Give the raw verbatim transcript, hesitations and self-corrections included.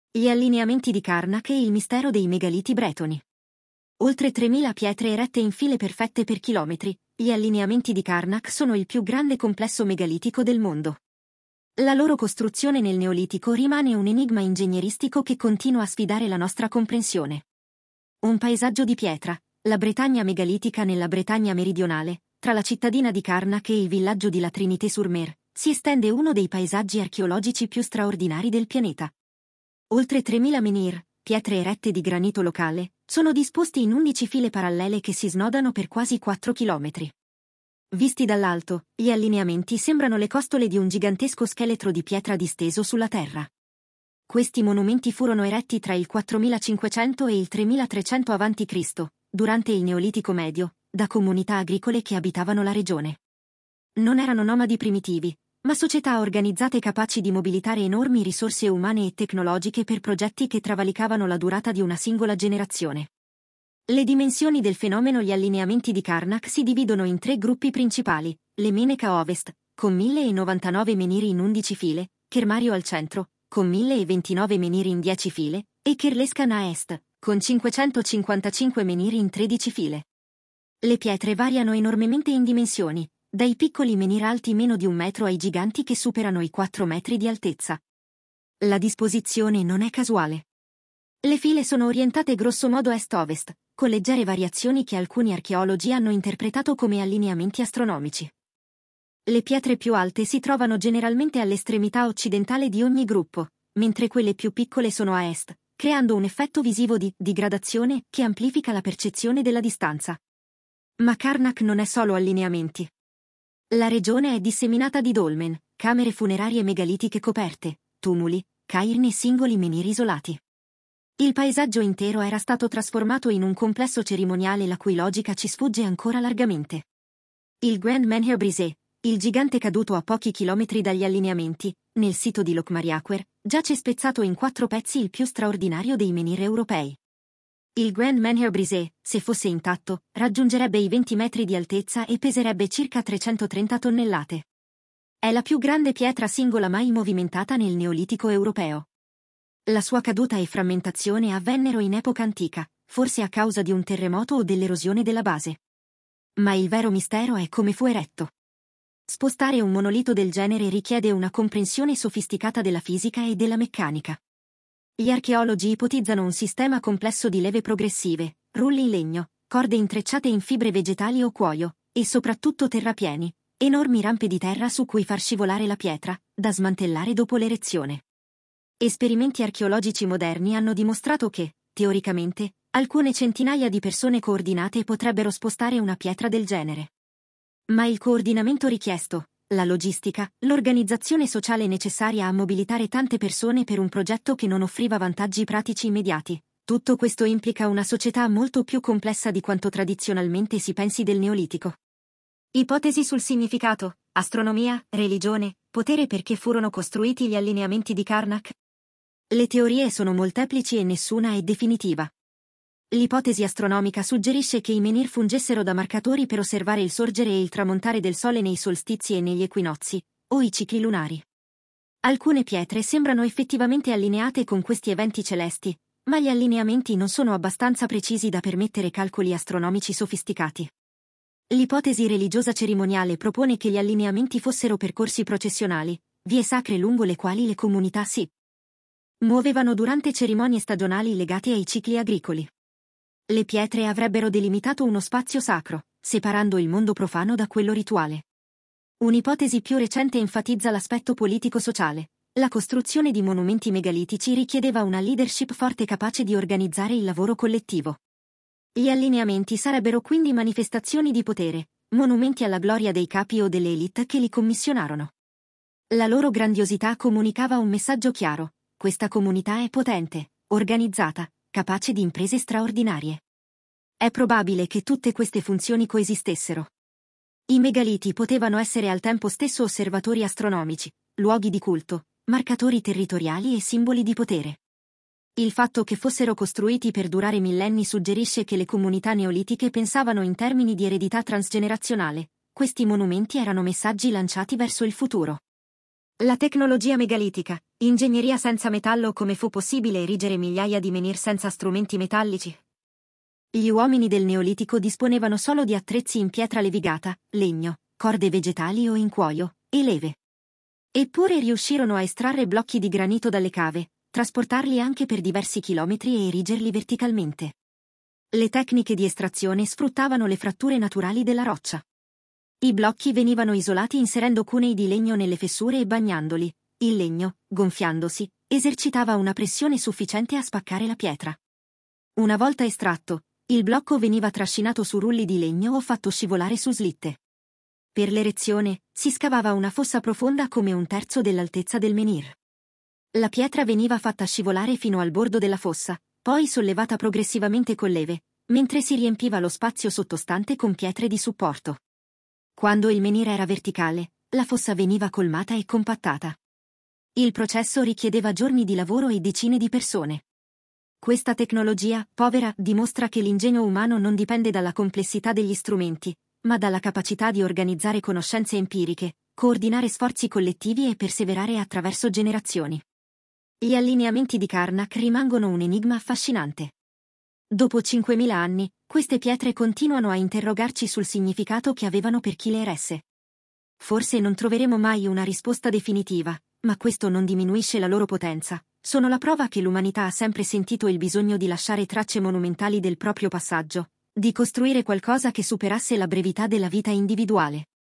Gli allineamenti di Karnak e il mistero dei megaliti bretoni. Oltre tremila pietre erette in file perfette per chilometri, gli allineamenti di Karnak sono il più grande complesso megalitico del mondo. La loro costruzione nel Neolitico rimane un enigma ingegneristico che continua a sfidare la nostra comprensione. Un paesaggio di pietra, la Bretagna megalitica nella Bretagna meridionale, tra la cittadina di Karnak e il villaggio di La Trinité-sur-Mer, si estende uno dei paesaggi archeologici più straordinari del pianeta. Oltre tremila menhir, pietre erette di granito locale, sono disposti in undici file parallele che si snodano per quasi quattro chilometri. Visti dall'alto, gli allineamenti sembrano le costole di un gigantesco scheletro di pietra disteso sulla terra. Questi monumenti furono eretti tra il quattromilacinquecento e il tremilatrecento avanti Cristo, durante il Neolitico medio, da comunità agricole che abitavano la regione. Non erano nomadi primitivi, ma società organizzate capaci di mobilitare enormi risorse umane e tecnologiche per progetti che travalicavano la durata di una singola generazione. Le dimensioni del fenomeno. Gli allineamenti di Karnak si dividono in tre gruppi principali: le Meneka Ovest, con mille novantanove menhiri in undici file, Kermario al centro, con mille ventinove menhiri in dieci file, e Kerleskan a est, con cinquecentocinquantacinque menhiri in tredici file. Le pietre variano enormemente in dimensioni, dai piccoli menhir alti meno di un metro ai giganti che superano i quattro metri di altezza. La disposizione non è casuale. Le file sono orientate grossomodo est-ovest, con leggere variazioni che alcuni archeologi hanno interpretato come allineamenti astronomici. Le pietre più alte si trovano generalmente all'estremità occidentale di ogni gruppo, mentre quelle più piccole sono a est, creando un effetto visivo di digradazione che amplifica la percezione della distanza. Ma Karnak non è solo allineamenti. La regione è disseminata di dolmen, camere funerarie megalitiche coperte, tumuli, cairni e singoli menhiri isolati. Il paesaggio intero era stato trasformato in un complesso cerimoniale la cui logica ci sfugge ancora largamente. Il Grand Menhir Brisé, il gigante caduto a pochi chilometri dagli allineamenti, nel sito di Locmariaquer, giace spezzato in quattro pezzi, il più straordinario dei menhir europei. Il Grand Menhir Brisé, se fosse intatto, raggiungerebbe i venti metri di altezza e peserebbe circa trecentotrenta tonnellate. È la più grande pietra singola mai movimentata nel Neolitico europeo. La sua caduta e frammentazione avvennero in epoca antica, forse a causa di un terremoto o dell'erosione della base. Ma il vero mistero è come fu eretto. Spostare un monolito del genere richiede una comprensione sofisticata della fisica e della meccanica. Gli archeologi ipotizzano un sistema complesso di leve progressive, rulli in legno, corde intrecciate in fibre vegetali o cuoio, e soprattutto terrapieni, enormi rampe di terra su cui far scivolare la pietra, da smantellare dopo l'erezione. Esperimenti archeologici moderni hanno dimostrato che, teoricamente, alcune centinaia di persone coordinate potrebbero spostare una pietra del genere. Ma il coordinamento richiesto, la logistica, l'organizzazione sociale necessaria a mobilitare tante persone per un progetto che non offriva vantaggi pratici immediati, tutto questo implica una società molto più complessa di quanto tradizionalmente si pensi del Neolitico. Ipotesi sul significato, astronomia, religione, potere. Perché furono costruiti gli allineamenti di Karnak? Le teorie sono molteplici e nessuna è definitiva. L'ipotesi astronomica suggerisce che i menhir fungessero da marcatori per osservare il sorgere e il tramontare del Sole nei solstizi e negli equinozi, o i cicli lunari. Alcune pietre sembrano effettivamente allineate con questi eventi celesti, ma gli allineamenti non sono abbastanza precisi da permettere calcoli astronomici sofisticati. L'ipotesi religiosa cerimoniale propone che gli allineamenti fossero percorsi processionali, vie sacre lungo le quali le comunità si muovevano durante cerimonie stagionali legate ai cicli agricoli. Le pietre avrebbero delimitato uno spazio sacro, separando il mondo profano da quello rituale. Un'ipotesi più recente enfatizza l'aspetto politico-sociale. La costruzione di monumenti megalitici richiedeva una leadership forte capace di organizzare il lavoro collettivo. Gli allineamenti sarebbero quindi manifestazioni di potere, monumenti alla gloria dei capi o delle élite che li commissionarono. La loro grandiosità comunicava un messaggio chiaro: questa comunità è potente, organizzata, capace di imprese straordinarie. È probabile che tutte queste funzioni coesistessero. I megaliti potevano essere al tempo stesso osservatori astronomici, luoghi di culto, marcatori territoriali e simboli di potere. Il fatto che fossero costruiti per durare millenni suggerisce che le comunità neolitiche pensavano in termini di eredità transgenerazionale. Questi monumenti erano messaggi lanciati verso il futuro. La tecnologia megalitica, ingegneria senza metallo. Come fu possibile erigere migliaia di menhir senza strumenti metallici? Gli uomini del Neolitico disponevano solo di attrezzi in pietra levigata, legno, corde vegetali o in cuoio, e leve. Eppure riuscirono a estrarre blocchi di granito dalle cave, trasportarli anche per diversi chilometri e erigerli verticalmente. Le tecniche di estrazione sfruttavano le fratture naturali della roccia. I blocchi venivano isolati inserendo cunei di legno nelle fessure e bagnandoli. Il legno, gonfiandosi, esercitava una pressione sufficiente a spaccare la pietra. Una volta estratto, il blocco veniva trascinato su rulli di legno o fatto scivolare su slitte. Per l'erezione, si scavava una fossa profonda come un terzo dell'altezza del menhir. La pietra veniva fatta scivolare fino al bordo della fossa, poi sollevata progressivamente con leve, mentre si riempiva lo spazio sottostante con pietre di supporto. Quando il menhir era verticale, la fossa veniva colmata e compattata. Il processo richiedeva giorni di lavoro e decine di persone. Questa tecnologia, povera, dimostra che l'ingegno umano non dipende dalla complessità degli strumenti, ma dalla capacità di organizzare conoscenze empiriche, coordinare sforzi collettivi e perseverare attraverso generazioni. Gli allineamenti di Karnak rimangono un enigma affascinante. Dopo cinquemila anni, queste pietre continuano a interrogarci sul significato che avevano per chi le eresse. Forse non troveremo mai una risposta definitiva, ma questo non diminuisce la loro potenza. Sono la prova che l'umanità ha sempre sentito il bisogno di lasciare tracce monumentali del proprio passaggio, di costruire qualcosa che superasse la brevità della vita individuale.